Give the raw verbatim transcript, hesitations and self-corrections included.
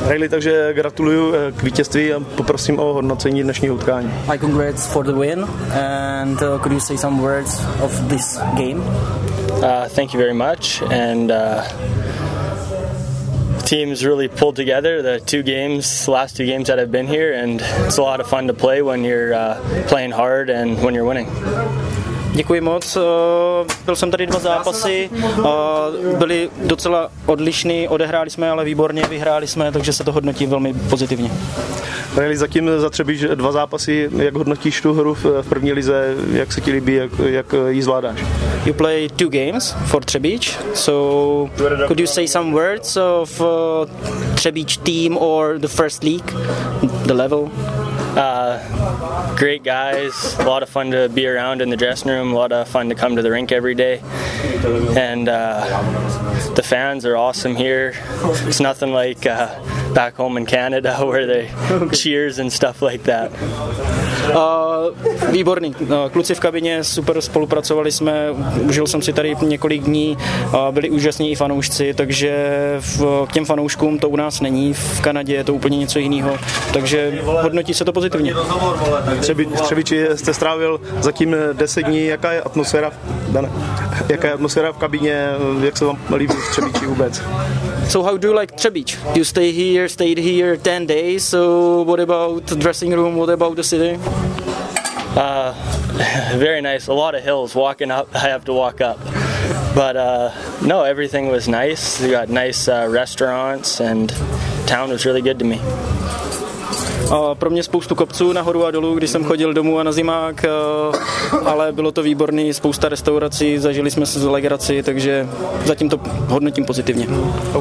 Riley, takže gratuluju k vítězství a poprosím o hodnocení dnešního utkání. I congrats for the win and uh, could you say some words of this game? Uh, thank you very much, and uh, teams really pulled together the two games, the last two games that I've been here, and it's a lot of fun to play when you're uh, playing hard and when you're winning. Děkuji moc. Byl jsem tady dva zápasy, byly docela odlišný, odehráli jsme ale výborně, vyhráli jsme, takže se to hodnotí velmi pozitivně. Riley, zatím za Třebíč dva zápasy, jak hodnotíš tu hru v první lize, jak se ti líbí, jak, jak ji zvládáš? You play two games for Třebíč, so could you say some words of uh, Třebíč team or the first league, the level? Uh, great guys, a lot of fun to be around in the dressing room, a lot of fun to come to the rink every day, and uh, the fans are awesome here. It's nothing like uh, back home in Canada where they cheers and stuff like that. Uh, výborný. Kluci v kabině super spolupracovali jsme, užil jsem si tady několik dní, byli úžasní i fanoušci, takže v, k těm fanouškům to u nás není, v Kanadě je to úplně něco jiného, takže hodnotí se to pozitivně. V Třebíči jste strávil zatím deset dní, jaká je atmosféra, Dane, jaká je atmosféra v kabině, jak se vám líbí v Třebíči vůbec? So how do you like Třebíč? You stay here, stayed here ten days, so what about the dressing room, what about the city? Uh, very nice, a lot of hills, walking up, I have to walk up. But uh, no, everything was nice, we got nice uh, restaurants and town was really good to me. Uh, pro mě spoustu kopců nahoru a dolů, když jsem chodil domů a na zimák, uh, ale bylo to výborný, spousta restaurací, zažili jsme se legraci, takže zatím to hodnotím pozitivně.